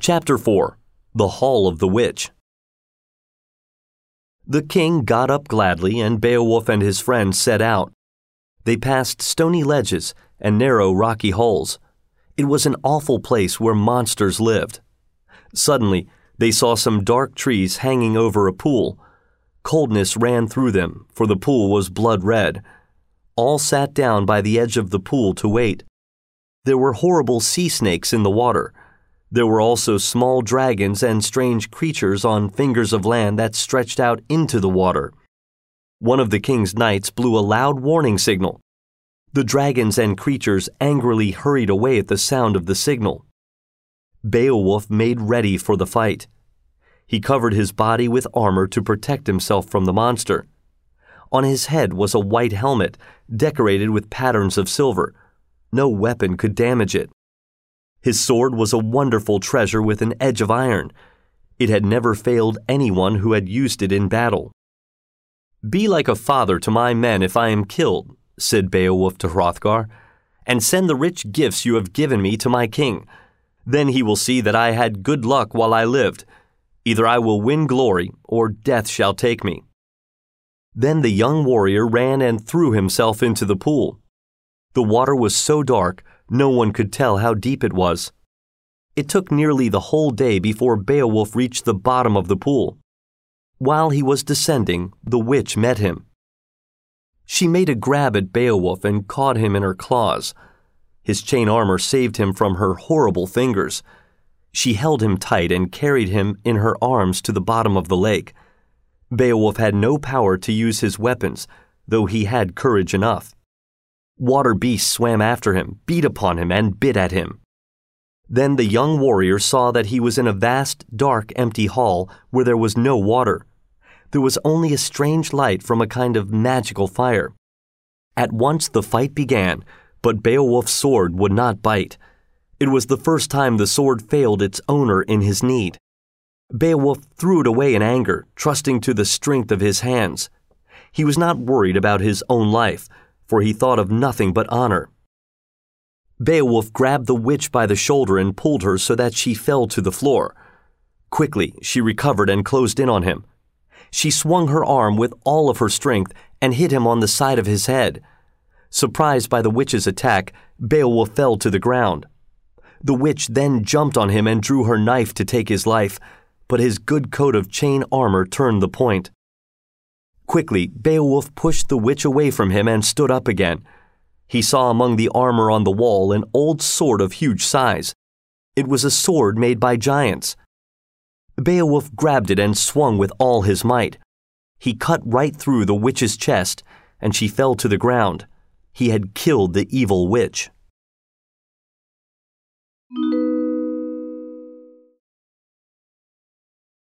Chapter 4. The Hall of the Witch. The king got up gladly, and Beowulf and his friends set out. They passed stony ledges and narrow rocky holes. It was an awful place where monsters lived. Suddenly, they saw some dark trees hanging over a pool. Coldness ran through them, for the pool was blood red. All sat down by the edge of the pool to wait. There were horrible sea snakes in the water. There were also small dragons and strange creatures on fingers of land that stretched out into the water. One of the king's knights blew a loud warning signal. The dragons and creatures angrily hurried away at the sound of the signal. Beowulf made ready for the fight. He covered his body with armor to protect himself from the monster. On his head was a white helmet, decorated with patterns of silver. No weapon could damage it. His sword was a wonderful treasure with an edge of iron. It had never failed anyone who had used it in battle. "Be like a father to my men if I am killed," said Beowulf to Hrothgar, "and send the rich gifts you have given me to my king. Then he will see that I had good luck while I lived. Either I will win glory, or death shall take me." Then the young warrior ran and threw himself into the pool. The water was so dark, no one could tell how deep it was. It took nearly the whole day before Beowulf reached the bottom of the pool. While he was descending, the witch met him. She made a grab at Beowulf and caught him in her claws. His chain armor saved him from her horrible fingers. She held him tight and carried him in her arms to the bottom of the lake. Beowulf had no power to use his weapons, though he had courage enough. Water beasts swam after him, beat upon him, and bit at him. Then the young warrior saw that he was in a vast, dark, empty hall where there was no water. There was only a strange light from a kind of magical fire. At once the fight began, but Beowulf's sword would not bite. It was the first time the sword failed its owner in his need. Beowulf threw it away in anger, trusting to the strength of his hands. He was not worried about his own life, for he thought of nothing but honor. Beowulf grabbed the witch by the shoulder and pulled her so that she fell to the floor. Quickly, she recovered and closed in on him. She swung her arm with all of her strength and hit him on the side of his head. Surprised by the witch's attack, Beowulf fell to the ground. The witch then jumped on him and drew her knife to take his life, but his good coat of chain armor turned the point. Quickly, Beowulf pushed the witch away from him and stood up again. He saw among the armor on the wall an old sword of huge size. It was a sword made by giants. Beowulf grabbed it and swung with all his might. He cut right through the witch's chest, and she fell to the ground. He had killed the evil witch.